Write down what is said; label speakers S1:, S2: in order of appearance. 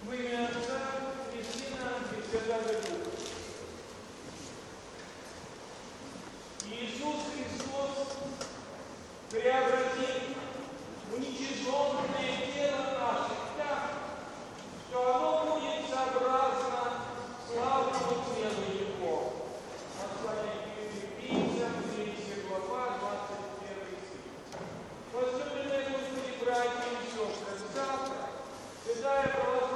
S1: Во имя Отца и Сына и Святого Духа. Иисус Христос преобразит уничиженное тело наше так, что оно будет сообразно славному телу Его. Послание к Филиппийцам, 3 глава, 21 стих. Возлюбленные Господи, братья и сестры, завтра Святая Православная